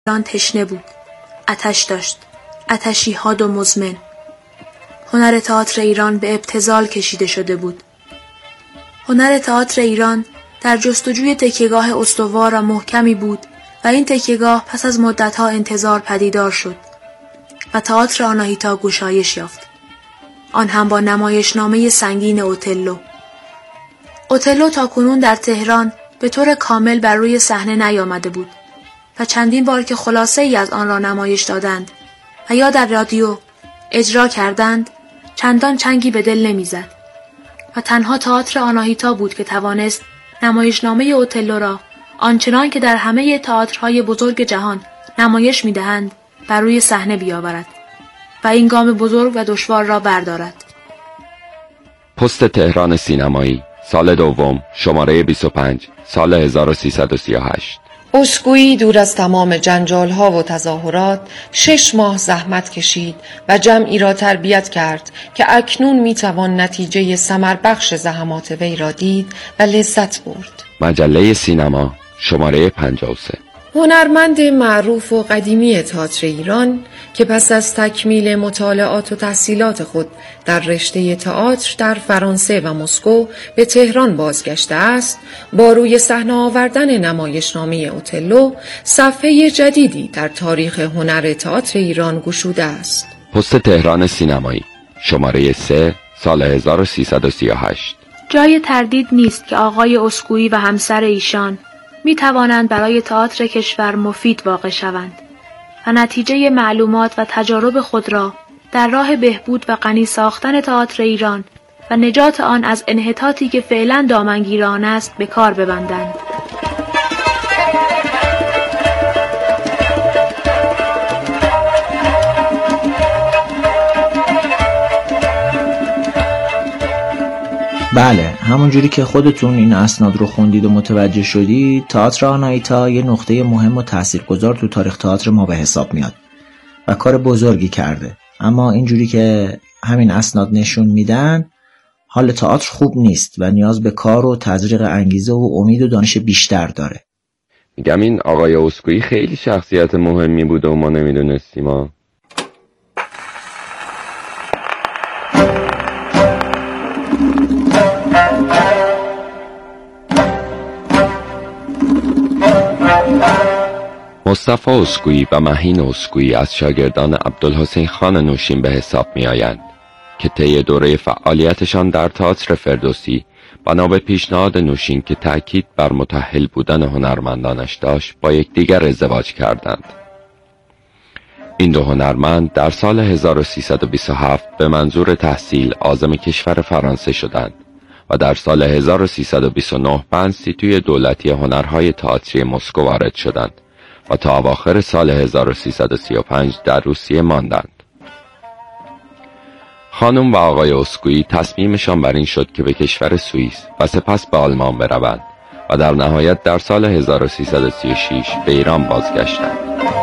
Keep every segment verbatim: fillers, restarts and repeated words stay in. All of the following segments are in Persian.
ایران تشنه بود. آتش داشت. آتشی حاد و مزمن. هنر تئاتر ایران به ابتذال کشیده شده بود. هنر تئاتر ایران در جستجوی تکیه‌گاه استوار و محکمی بود و این تکیه‌گاه پس از مدت‌ها انتظار پدیدار شد و تئاتر آناهیتا گشایش یافت. آن هم با نمایشنامه سنگین اوتلو. اوتلو تاکنون در تهران به طور کامل بر روی صحنه نیامده بود و چندین بار که خلاصه ای از آن را نمایش دادند و یا در رادیو اجرا کردند چندان چنگی به دل نمیزد و تنها تئاتر آناهیتا بود که توانست نمایشنامه اوتلو را آنچنان که در همه تئاترهای بزرگ جهان نمایش می‌دهند بر روی صحنه بیاورد و این گام بزرگ و دشوار را بردارد. پست تهران سینمایی سال دوم شماره بیست و پنج سال هزار و سیصد و سی و هشت. اسکوئی دور از تمام جنجال‌ها و تظاهرات شش ماه زحمت کشید و جمعی را تربیت کرد که اکنون میتوان نتیجه ثمربخش زحمات وی را دید و لذت برد. مجله سینما شماره پنجاه و سه. هنرمند معروف و قدیمی تئاتر ایران که پس از تکمیل مطالعات و تحصیلات خود در رشته تئاتر در فرانسه و مسکو به تهران بازگشته است، با روی صحنه آوردن نمایشنامه اوتلو صفحه جدیدی در تاریخ هنر تئاتر ایران گشوده است. پست تهران سینمایی شماره سه سال هزار و سیصد و سی و هشت. جای تردید نیست که آقای اسکوئی و همسر ایشان می توانند برای تئاتر کشور مفید واقع شوند و نتیجه معلومات و تجارب خود را در راه بهبود و غنی ساختن تئاتر ایران و نجات آن از انحطاطی که فعلا دامنگیر آن است به کار ببندند. بله، همون جوری که خودتون این اسناد رو خوندید و متوجه شدید، تئاتر آناهیتا یه نقطه مهم و تاثیرگذار تو تاریخ تئاتر ما به حساب میاد و کار بزرگی کرده. اما اینجوری که همین اسناد نشون میدن، حال تئاتر خوب نیست و نیاز به کار و تزریق انگیزه و امید و دانش بیشتر داره. میگم این آقای اسکوئی خیلی شخصیت مهمی بوده و ما نمیدونستیم ها. مصطفی اسکوئی و مهین اسکوئی از شاگردان عبدالحسین خان نوشین به حساب می آیند که طی دوره فعالیتشان در تئاتر فردوسی بنا به پیشنهاد نوشین که تأکید بر متأهل بودن هنرمندانش داشت با یکدیگر ازدواج کردند. این دو هنرمند در سال هزار و سیصد و بیست و هفت به منظور تحصیل عازم کشور فرانسه شدند و در سال هزار و سیصد و بیست و نه به انستیتوی دولتی هنرهای تئاتری مسکو وارد شدند و تا اواخر سال هزار و سیصد و سی و پنج در روسیه ماندند. خانم و آقای اسکوئی تصمیمشان بر این شد که به کشور سوئیس و سپس به آلمان بروند و در نهایت در سال هزار و سیصد و سی و شش به ایران بازگشتند.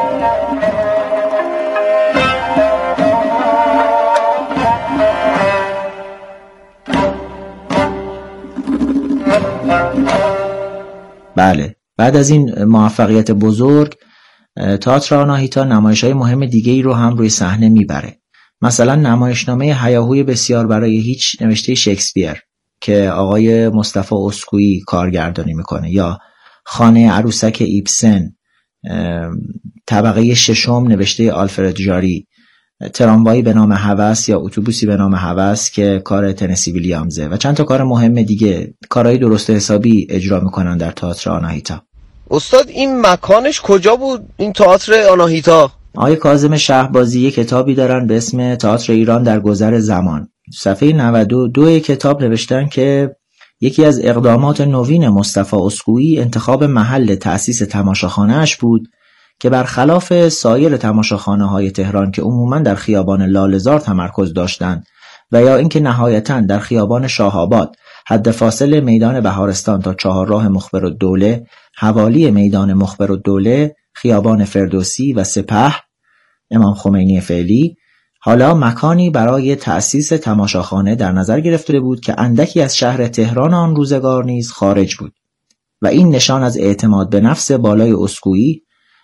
بله، بعد از این موفقیت بزرگ تئاتر آناهیتا نمایش‌های مهم دیگه‌ای رو هم روی صحنه میبره. مثلا نمایشنامه هیاهوی بسیار برای هیچ نوشته شکسپیر که آقای مصطفی اسکوئی کارگردانی میکنه، یا خانه عروسک ایبسن، طبقه ششم نوشته آلفرد جاری، تراموایی به نام هوس یا اتوبوسی به نام هوس که کار تنسی ویلیامزه و چند تا کار مهم دیگه. کارهای درست حسابی اجرا میکنن در تئاتر آناهیتا. استاد این مکانش کجا بود این تئاتر آناهیتا؟ آقای کاظم شهبازی یک کتابی دارن به اسم تئاتر ایران در گذر زمان. صفحه نود و دو کتاب نوشتن که یکی از اقدامات نوین مصطفی اسکوئی انتخاب محل تأسیس تماشاخانه‌اش بود که برخلاف سایر تماشاخانه‌های تهران که عموماً در خیابان لاله‌زار تمرکز داشتند و یا اینکه نهایتاً در خیابان شاه‌آباد حد فاصل میدان بهارستان تا چهارراه مخبرالدوله، حوالی میدان مخبرالدوله، خیابان فردوسی و سپه امام خمینی فعلی، حالا مکانی برای تأسیس تماشاخانه در نظر گرفته بود که اندکی از شهر تهران آن روزگار نیز خارج بود و این نشان از اعتماد به نفس بالای اسکوئی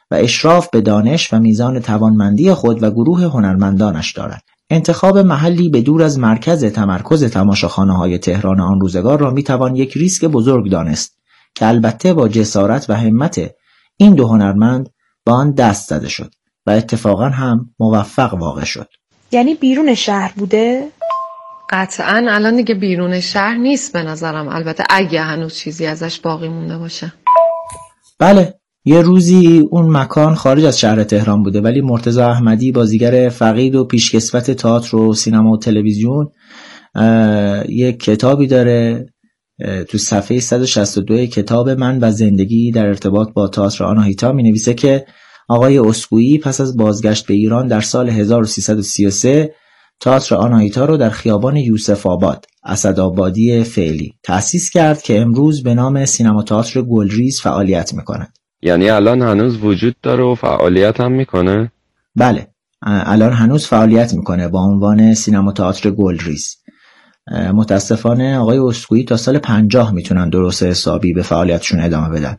و اشراف به دانش و میزان توانمندی خود و گروه هنرمندانش دارد. انتخاب محلی به دور از مرکز تمرکز تماشاخانه‌های تهران آن روزگار را میتوان یک ریسک بزرگ دانست که البته با جسارت و همت این دو هنرمند با آن دست زده شد و اتفاقا هم موفق واقع شد. یعنی بیرون شهر بوده؟ قطعاً الان دیگه بیرون شهر نیست به نظرم، البته اگه هنوز چیزی ازش باقی مونده باشه. بله، یه روزی اون مکان خارج از شهر تهران بوده، ولی مرتضی احمدی بازیگر فقید و پیشکسوت تئاتر و سینما و تلویزیون یک کتابی داره تو صفحه صد و شصت و دو کتاب من و زندگی در ارتباط با تئاتر آناهیتا می نویسه که آقای اسکوئی پس از بازگشت به ایران در سال هزار و سیصد و سی و سه تئاتر آناهیتا رو در خیابان یوسف آباد، اسدآبادی فعلی تأسیس کرد که امروز به نام سینما تئاتر گلریز فعالیت می‌کند. یعنی الان هنوز وجود داره و فعالیت هم میکنه؟ بله، الان هنوز فعالیت میکنه با عنوان سینما تئاتر گلریز. متاسفانه آقای اسکوئی تا سال پنجاه میتونن درست حسابی به فعالیتشون ادامه بدن.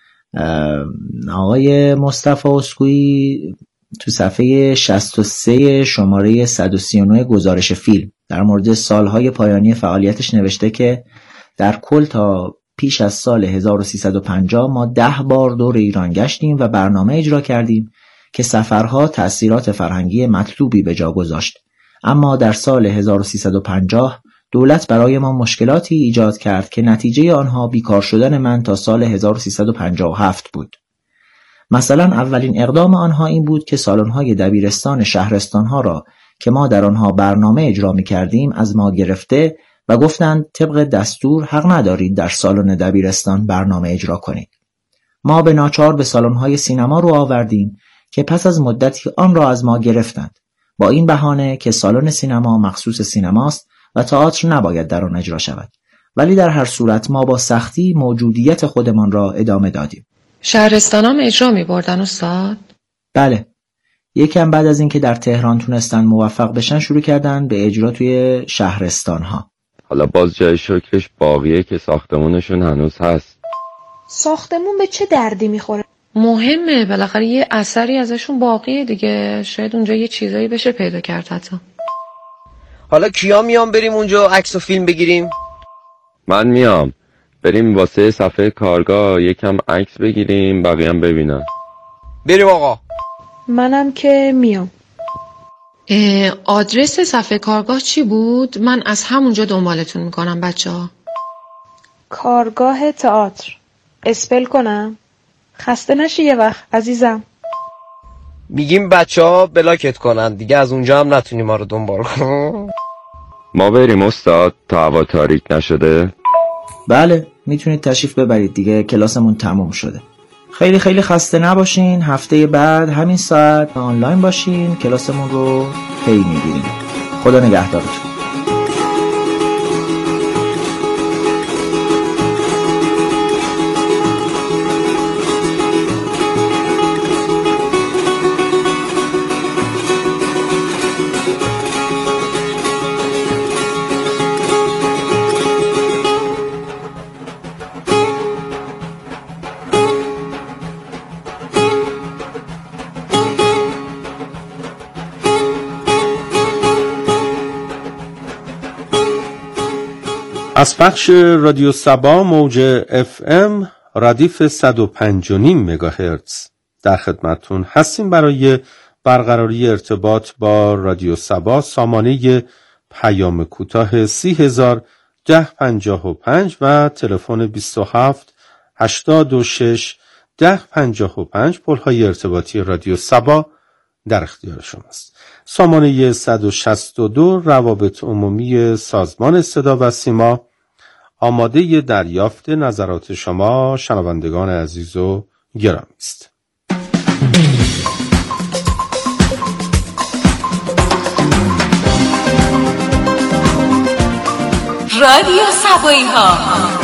آقای مصطفی اسکوئی تو صفحه شصت و سه شماره صد و سی و نه گزارش فیلم در مورد سالهای پایانی فعالیتش نوشته که در کل تا پیش از سال هزار و سیصد و پنجاه ما ده بار دور ایران گشتیم و برنامه اجرا کردیم که سفرها تأثیرات فرهنگی مطلوبی به جا گذاشت. اما در سال هزار و سیصد و پنجاه دولت برای ما مشکلاتی ایجاد کرد که نتیجه آنها بیکار شدن من تا سال هزار و سیصد و پنجاه و هفت بود. مثلا اولین اقدام آنها این بود که سالن‌های دبیرستان شهرستان‌ها را که ما در آنها برنامه اجرا می‌کردیم از ما گرفته و گفتند طبق دستور حق ندارید در سالن دبیرستان برنامه اجرا کنید. ما به ناچار به سالن‌های سینما رو آوردیم که پس از مدتی آن را از ما گرفتند با این بهانه که سالن سینما مخصوص سینماست و تئاتر نباید در آن اجرا شود. ولی در هر صورت ما با سختی موجودیت خودمان را ادامه دادیم. شهرستان هم اجرا می بردن استاد؟ بله، یکم بعد از اینکه در تهران تونستن موفق بشن شروع کردن به اجرا توی شهرستان ها. حالا باز جای شکرش باقیه که ساختمونشون هنوز هست. ساختمون به چه دردی میخوره؟ مهمه، بالاخره یه اثری ازشون باقیه دیگه، شاید اونجا یه چیزایی بشه پیدا کرد حتی. حالا کیا میام بریم اونجا عکس و فیلم بگیریم؟ من میام، بریم واسه صفحه کارگاه یکم عکس بگیریم، بقیه هم ببینن. بریم آقا. منم که میام. آدرس صفحه کارگاه چی بود؟ من از همونجا دنبالتون میکنم بچه ها. کارگاه تئاتر. اسپل کنم؟ خسته نشی یه وقت عزیزم. میگیم بچه ها بلاکت کنن دیگه، از اونجا هم نتونی ما رو دنبال کن. ما بریم استاد تا هوا تاریک نشده؟ بله، میتونید تشریف ببرید دیگه، کلاسمون تموم شده. خیلی خیلی خسته نباشین، هفته بعد همین ساعت آنلاین باشین، کلاسمون رو پی میگیریم. خدا نگهدارتون. از پخش رادیو سبا موج اف ام ردیف صد و پنج و نیم مگاهرتز در خدمتون هستیم. برای برقراری ارتباط با رادیو سبا سامانه پیام کوتاه سی هزار ده پنجاه و پنج و تلفن بیست و هفت هشتاد و شش ده پنجاه و پنج پل‌های ارتباطی رادیو سبا در اختیار شماست. سامانه صد و شصت و دو روابط عمومی سازمان صدا و سیما آماده دریافت نظرات شما شنوندگان عزیز و گرامی است. رادیو سبایی ها،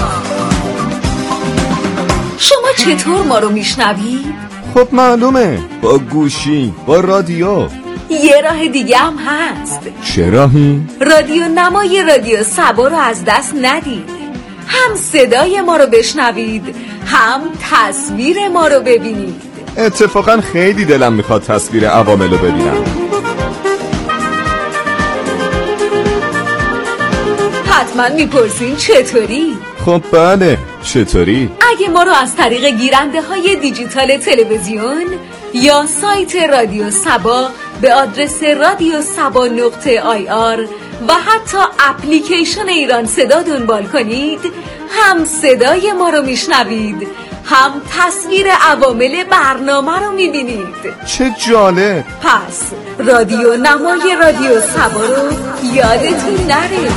شما چطور ما رو میشنوید؟ خب معلومه، با گوشی، با رادیو. یه راه دیگه هم هست. چه راهی؟ رادیو نمای رادیو سبا رو از دست ندید. هم صدای ما رو بشنوید، هم تصویر ما رو ببینید. اتفاقا خیلی دلم میخواد تصویر عوامل رو ببینم. حتما میپرسین چطوری؟ خب بله، چطوری؟ اگه ما رو از طریق گیرنده های دیجیتال تلویزیون یا سایت رادیو سبا به آدرس رادیو سبا نقطه آی آر و حتی اپلیکیشن ایران صدا دنبال کنید، هم صدای ما رو میشنوید، هم تصویر عوامل برنامه رو میبینید. چه جالب! پس رادیو نمای رادیو سبا رو یادتون نره.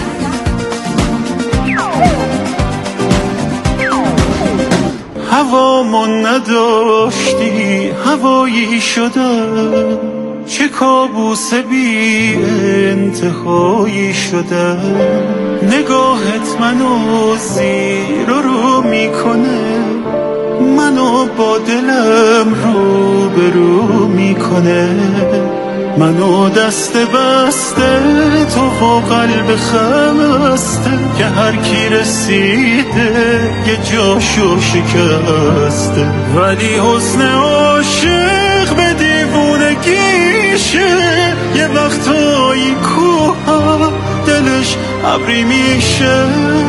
هوا من نداشتی، هوایی شده، چه کابوس بی انتهایی شده. نگاهت منو زیر و رو میکنه، منو با دلم رو به رو میکنه. منو دست بسته تو و قلب خسته، که هر کی رسیده یه جاشو شکسته. ولی حسن عاشق به دیوونگیشه، یه وقتایی کوه دلش ابری میشه.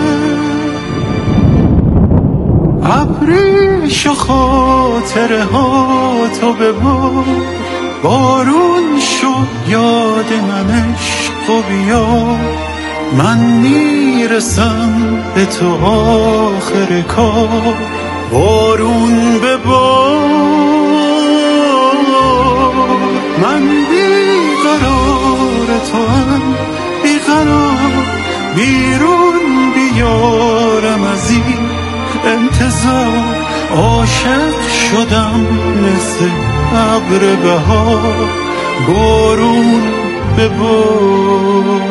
ابریش و خاطره ها تو ببار، بارون شو یاد من عشق و بیا. من میرسم به تو آخر کار، بارون ببار. من بیقرار تو هم بیقرار، بیرون بیارم از این انتظار. عاشق شدم مثل ابر بهار، بارون ببار.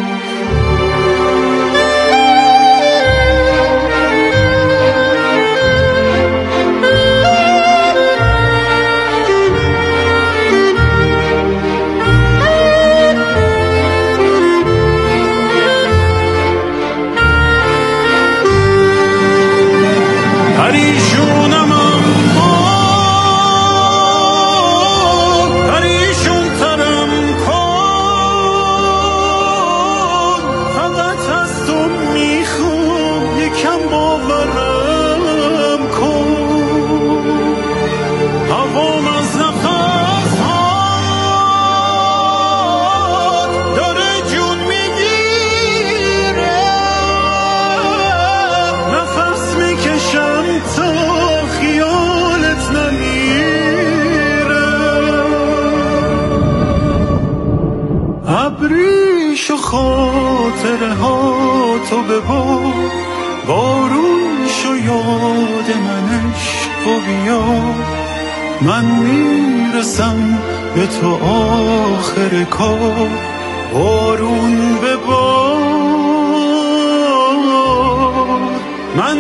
پریشونم اما پریشون ترم کن، فقط از تو میخوام یکم باورم کن. هوام از نفس هات داره جون میگیره، نفس میکشم تا خیالت نمیره. ابریش و خاطره ها تو ببار، بارون شو یاد من عشق و بیا. من میرسم به تو آخر کار، بارون ببار. من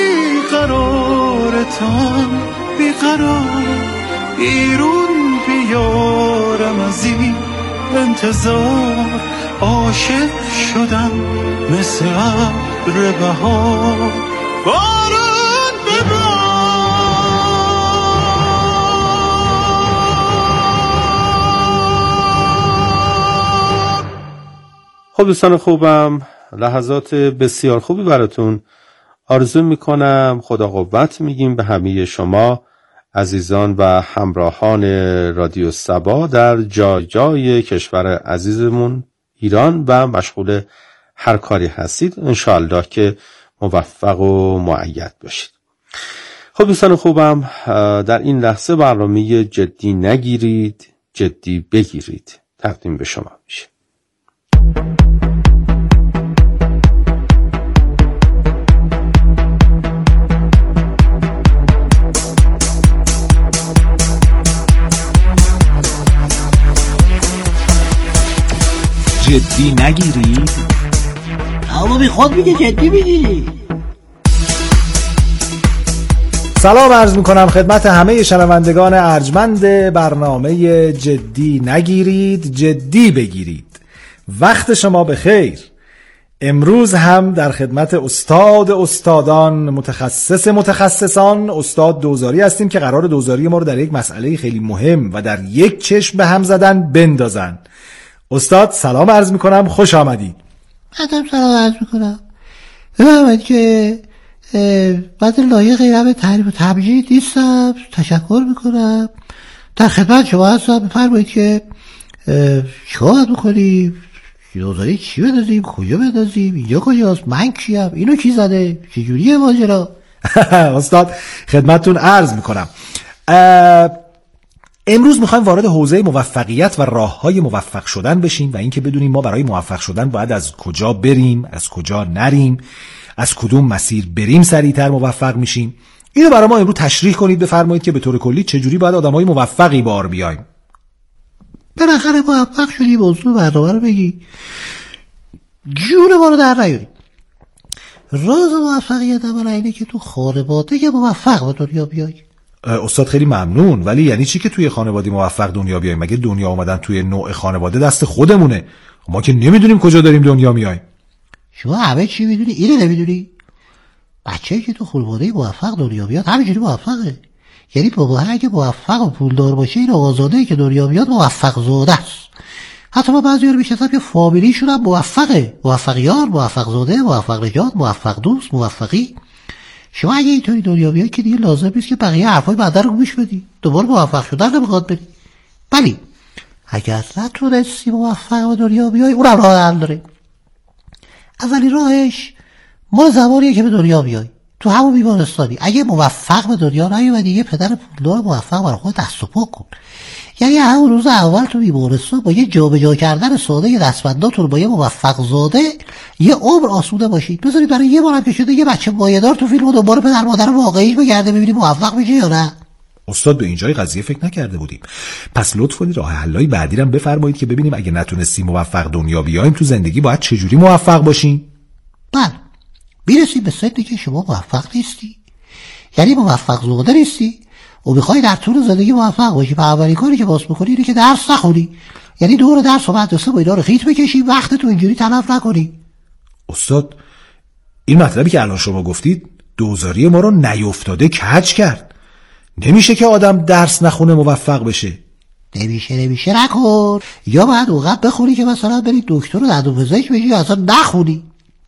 بیقرارتم بیقرار، بیرون بیارم از این انتظار. عاشق شدم مثل ابر بهار، بارون ببار. خب دوستان خوبم، لحظات بسیار خوبی براتون آرزو میکنم. خدا قوت میگیم به همه شما عزیزان و همراهان رادیو سبا در جای جای کشور عزیزمون ایران و مشغول هر کاری هستید. انشاءالله که موفق و مؤید باشید. خب دوستان خوبم، در این لحظه برنامه جدی نگیرید جدی بگیرید تقدیم به شما میشه. جدی نگیرید؟ اما بی خود میگه جدی میگیری. سلام عرض میکنم خدمت همه شنوندگان ارجمند برنامه جدی نگیرید جدی بگیرید. وقت شما بخیر. امروز هم در خدمت استاد استادان، متخصص متخصصان، استاد دوزاری هستیم که قرار دوزاری ما رو در یک مسئله خیلی مهم و در یک چشم به هم زدن بندازن. استاد سلام عرض میکنم، خوش آمدید. ادب سلام عرض میکنم. بفرمایید که بعد لایق همه تعریف و تبجیل نیستم، تشکر میکنم، در خدمت شما هستم. بفرمایید که چیکار باید بکنیم، دوزاری چی بدازیم، کجا بدازیم، اینجا کجاست، من کیم، اینو کی زده، چجوریه ماجرا؟ استاد خدمتتون عرض میکنم. امروز میخوایم وارد حوزه موفقیت و راههای موفق شدن بشیم و اینکه بدونیم ما برای موفق شدن باید از کجا بریم، از کجا نریم، از کدوم مسیر بریم سریعتر موفق میشیم. اینو برای ما امروز تشریح کنید، بفرمایید که به طور کلی چجوری باید آدمای موفقی بار بیایم. بالاخره موفق شدی، موضوع برنامه رو بگی، جون ما رو در نیاری. راز موفقیت اولا اینه که تو خانواده که موفق به دنیا بیای. استاد خیلی ممنون، ولی یعنی چی که توی خانواده موفق دنیا بیایم؟ مگه دنیا اومدن توی نوع خانواده دست خودمونه؟ ما که نمیدونیم کجا داریم دنیا میایم. شما همه چی میدونی، اینو نمیدونی؟ بچه‌ای که تو خانواده موفق دنیا بیاد همینجوری موفقه. یعنی بابا اگه موفق و پولدار باشه، این آقازاده‌ای که دنیا بیاد موفق زاده است. حتی ما بعضی‌ها رو میشناسم که فامیلیشون هم موفقه، موفقیار، موفق زاده، موفق نژاد، موفق دوست، موفقی. شما اگه اینطوری دنیا بیاد که دیگه لازم نیست که بقیه حرفای بعد رو گوش بدی، دوباره موفق شدن نمیخواد بری. ولی اگر نتونستی موفق به دنیا بیای، اونم راه حل داره. اولی راهش مال زمانیه که به دنیا بیای، تو همون بیمارستانی اگه موفق به دنیا نیومدی، یه پدر پولدار موفق برای خود دست و پا کن. یعنی همون روز اول تو بیمارستان با یه جابجا کردن ساده دستبنداتون با یه موفق زاده یه عمر آسوده باشید. بذارید برای یه بارم که شده یه بچه مایه‌دار تو فیلم دوباره پدر مادر واقعیش بگرده ببینید موفق میشه یا نه. استاد به اینجای قضیه فکر نکرده بودیم. پس لطف کنید راه حلای بعدی رو بفرمایید که ببینیم اگه نتونستیم موفق دنیا بیایم تو زندگی باید چجوری موفق باشیم. بله، میرسیم به سنی که شما موفق نیستی، یعنی موفق زاده نیستی و میخوای در طول زندگی موفق باشی. و اولین کاری که باز بکنی اینه که درس نخونی، یعنی دور درس و مدرسه با اینا رو خیط بکشی، وقت تو اینجوری تلف نکنی. استاد این مطلبی که الان شما گفتید دوزاری ما رو نیفتاده کج کرد. نمیشه که آدم درس نخونه موفق بشه. نمیشه نمیشه نکن. یا باید اوقات بخونی که مثلا بری دکتر و دندونپزشک بشی، یا اصلا نخونی.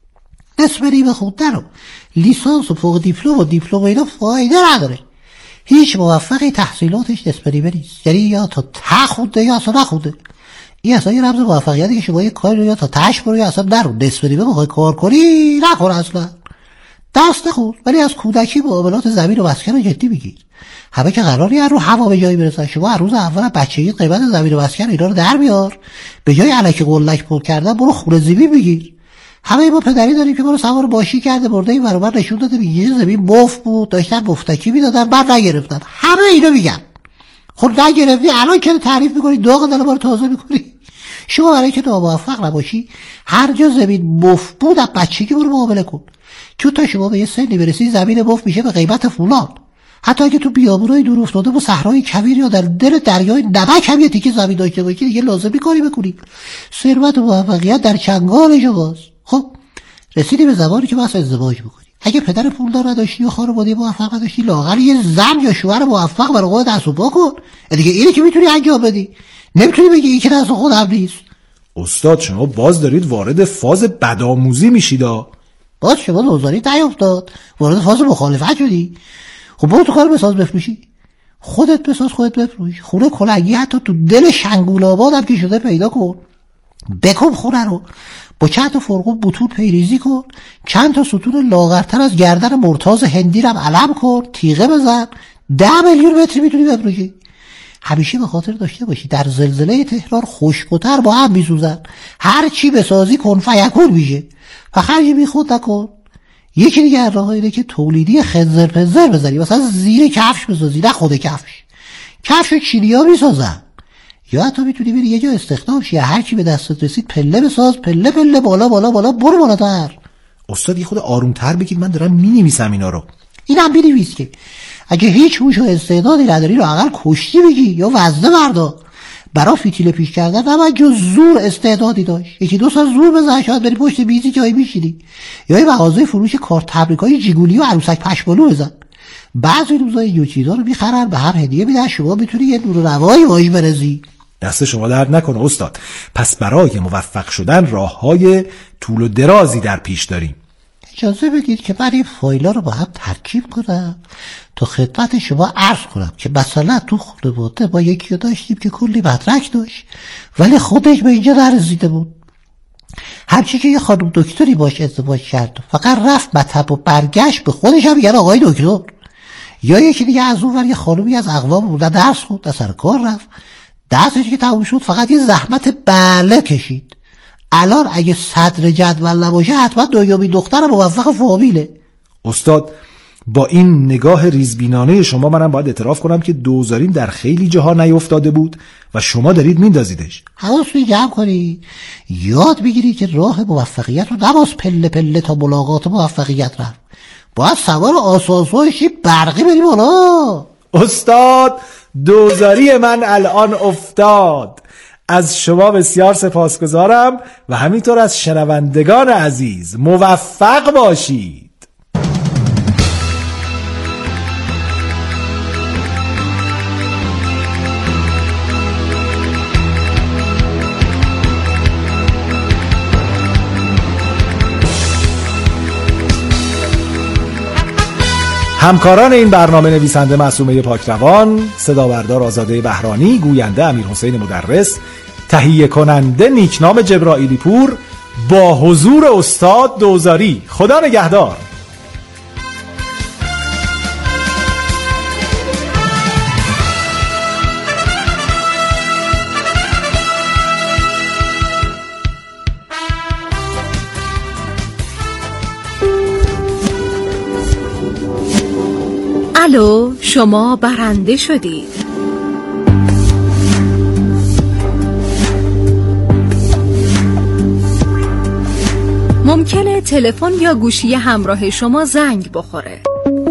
نصف نیمه خوندن رو لیسانس و فوق دیپلم و دیپلم اینا فایده نداره. هیچ موفقی تحصیلاتش نصف نیمه نیست، یعنی یا تا ته خونده یا اصلا نخونده. این اصلا یه رمز موفقیتی که شما یه کاری رو یا تا تهش برو یا اصلا نرو، نصف نیمه بخوای کار کنی نکن، اصلا دست نخون. ولی از کودکی معاملات زمین و مسکن رو جدی بگیر. همه که قراری رو هوا به جایی برسن. شما هر روز اول بچگی قیمت زمین و مسکن اینا رو در بیار، به جای الکی قلک پر کردن برو خونه زیبی بگیر. همه ما پدری داریم که ما رو سوار باشی کرده برده این برابر نشون داده میگه زمین مفت بود، داشتن مفتکی میدادن بعد نگرفتن. همه اینو میگن. خود نگرفتی الان که تعریف میکنی، داغ دل ما رو تازه میکنی. شما برای که ناموفق نباشی هر جا زمین مفت بود از بچگی برو معامله کن، چون تا شما به یه سنی برسی زمین مفت میشه به قیمت فلان. حتی اگه تو بیابونای دور افتاده و صحرای کویر یا در دل دریای نمک هم یه تیکه زمین داشته باشی، دیگه لازم کاری بکنی. ثروت و موفقیت در چنگال شماست. خب رسیدی به زمانی که واسه ازدواج بکنی. اگه پدر پولدار نداشتی یا خانواده موفق نداشتی، لااقل یه زن یا شوهر موفق برای خودت دست و پا کن. دیگه اینی که میتونی انجام بدی، نمیتونی بگی این که دست خودم نیست. استاد شما باز دارید وارد فاز بدآموزی میشید. باز شما دوزاری نیفتاد، وارد فاز مخالفت شدی. خب برو تو کار بساز بفروشی، خودت بساز خودت بفروش. خونه کلنگی حتی تو دل شنگول آباد هم که شده پیدا کن، بکن خونه رو با چند تا فرقون بطور پیریزی کن، چند تا ستون لاغرتر از گردن مرتاز هندی رم علم کن، تیغه بزن، ده میلیون متری میتونی بفروشی. همیشه به خاطر داشته باشی در زلزله تهران خشک‌تر با هم میسوزن. هر چی بسازی کن فیکون میشه و خرجی بی خود نکن. یکی دیگه از راه‌ها اینه که تولیدی خنزر پنزر بزنی، مثلا زیر کفش بسازی، نه خود کفش. کفش چینی‌ها میسازن. یا حتی میتونی بری یه جا استخدام شی، هر کی به دستت رسید پله بساز، پله پله بالا بالا بالا برو بالاتر. استاد یه خود آرومتر بگید، من دارم مینویسم اینا رو. اینم بنویس که اگه هیچ هوش و استعدادی نداری رو اقل کشتی بگی یا وزنه بردار. برای فیتیل پیش کردن نباید جز زور استعدادی داشت. یکی دو سال زور بزن شاید بری پشت میزی جایی میشینی، یا یه مغازه فروش کارت تبریکای جیگولی و عروسک پشمالو بزن. بعضی روزا این چیزا رو میخرن به هم هدیه میدن، شما میتونی یه نور روایی باهاش برزی. دست شما درد نکنه استاد. پس برای موفق شدن راههای طول و درازی در پیش داریم. اجازه بدید که من این فایلا رو با هم ترکیب کنم تا خدمت شما عرض کنم که مثلا تو خانواده ما یکی رو داشتیم که کلی مدرک داشت ولی خودش به اینجا نرسیده بود. همچی که یه خانم دکتری باش ازدواج کرد فقط رفت مطب و برگشت به خودش هم میگن آقای دکتر. یا یکی دیگه از اون ور یه خانومی از اقوام بودن درس خود در سر کار رفت، درسش که تموم شد فقط یه زحمت بله کشید. الان اگه صدر جدول نباشه حتما دویومی دختر موفق فامیله. استاد با این نگاه ریزبینانه شما منم باید اعتراف کنم که دوزاریم در خیلی جاها نیفتاده بود و شما دارید میندازیدش. حواستون جمع کنی، یاد بگیری که راه موفقیت رو نباز پله پله تا ملاقات موفقیت رفت، باید سوار آسانسورشی برقی بری بالا. استاد دوزاری من الان افتاد. از شما بسیار سپاسگزارم و همینطور از شنوندگان عزیز. موفق باشید. همکاران این برنامه: نویسنده معصومه پاکروان، صدا بردار آزاده بهرانی، گوینده امیر حسین مدرس، تهیه کننده نیکنام جبرائیلی پور، با حضور استاد دوزاری. خدا نگهدار. الو، شما برنده شدید. ممکنه تلفن یا گوشی همراه شما زنگ بخوره،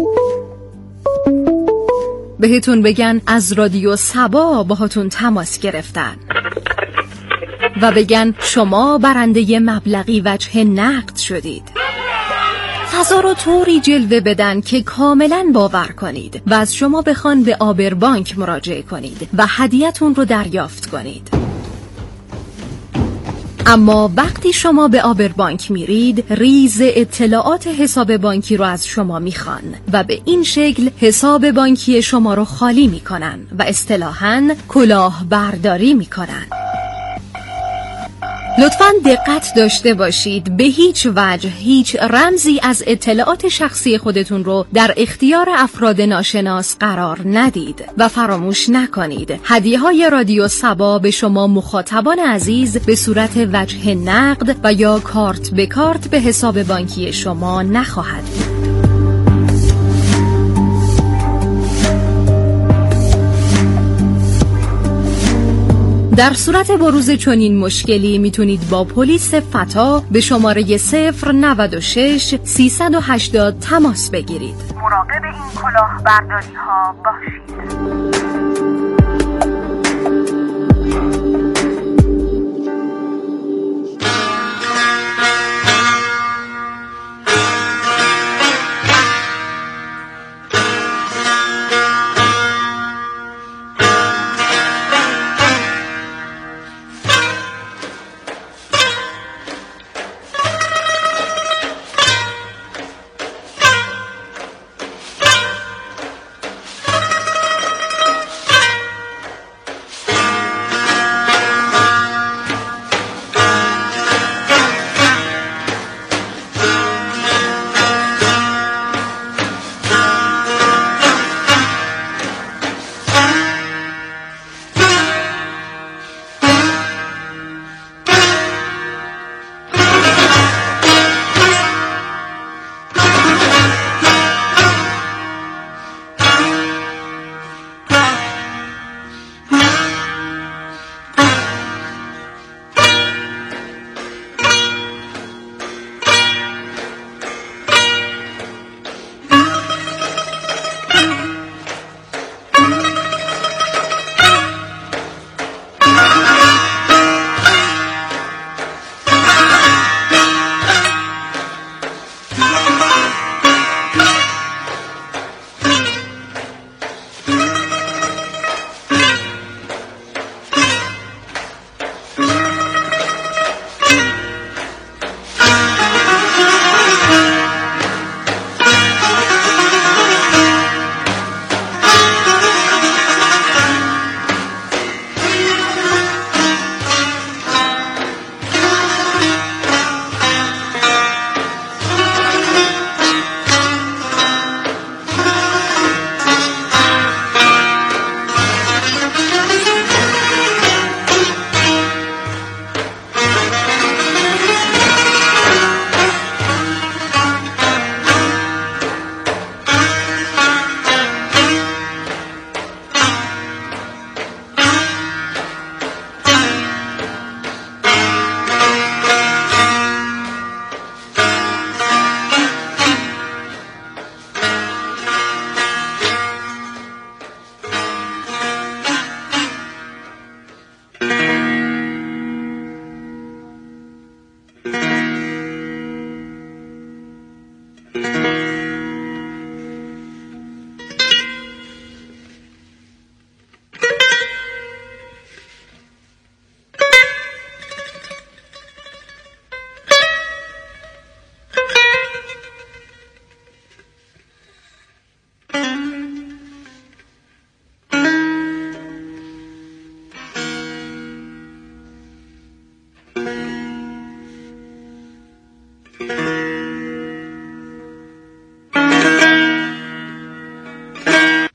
بهتون بگن از رادیو صبا باهاتون تماس گرفتن و بگن شما برنده مبلغی وجه نقد شدید. فضا رو طوری جلوه بدن که کاملا باور کنید و از شما بخوان به آبربانک مراجعه کنید و هدیه‌تون رو دریافت کنید. اما وقتی شما به آبربانک میرید، ریز اطلاعات حساب بانکی رو از شما میخوان و به این شکل حساب بانکی شما رو خالی میکنن و اصطلاحاً کلاه برداری میکنن. لطفاً دقت داشته باشید به هیچ وجه هیچ رمزی از اطلاعات شخصی خودتون رو در اختیار افراد ناشناس قرار ندید و فراموش نکنید هدیه‌های رادیو صبا به شما مخاطبان عزیز به صورت وجه نقد و یا کارت به کارت به حساب بانکی شما نخواهد بود. در صورت بروز چنین مشکلی میتونید با پلیس فتا به شماره صفر نود و شش سیصد و هشتاد تماس بگیرید. مراقب این کلاهبرداری ها باشید.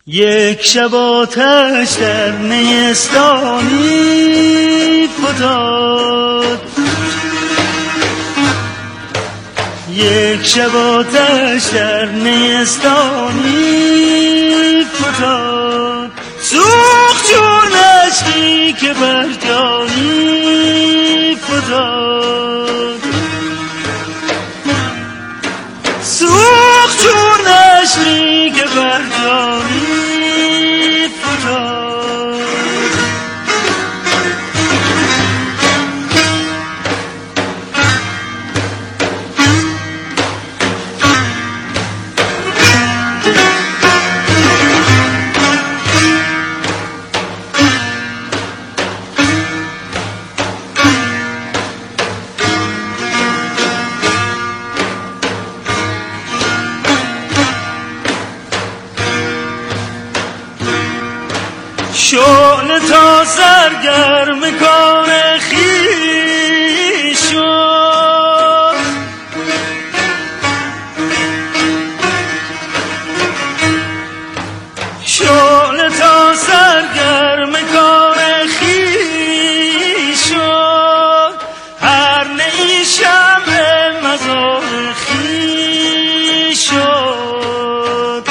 یک شب آتش در نیستانی فتاد، یک شب آتش در نیستانی فتاد، سوخت چون عشقی که بر جانی فتاد، سوخت چون عشقی که بر جانی فتاد. شعله تا سرگرم کار خویش شد، شعله تا سرگرم کار خویش شد، هر نی شمع مزار خویش شد،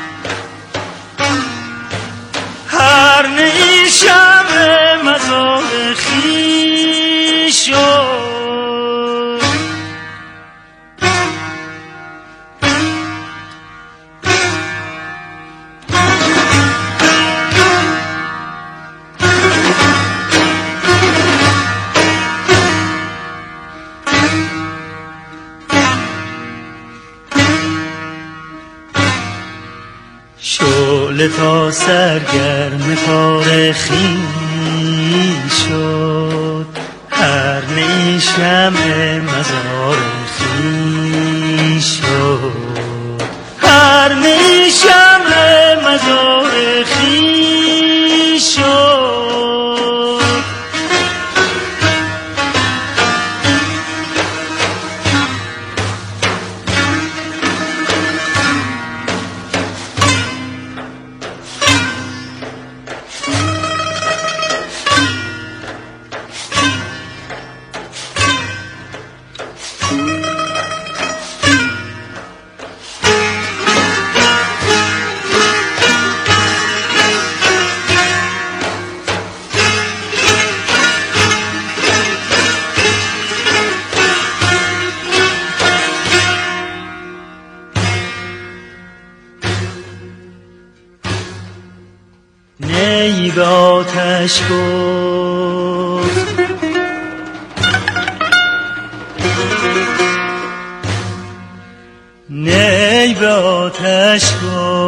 هر نی شمع مزار خویش شد. شعله تا سرگرم کار خویش شد، هر نی شمع مزار خویش شد، هر نی شمع مزار خویش شد. نی به آتش گفت نی به آتش گفت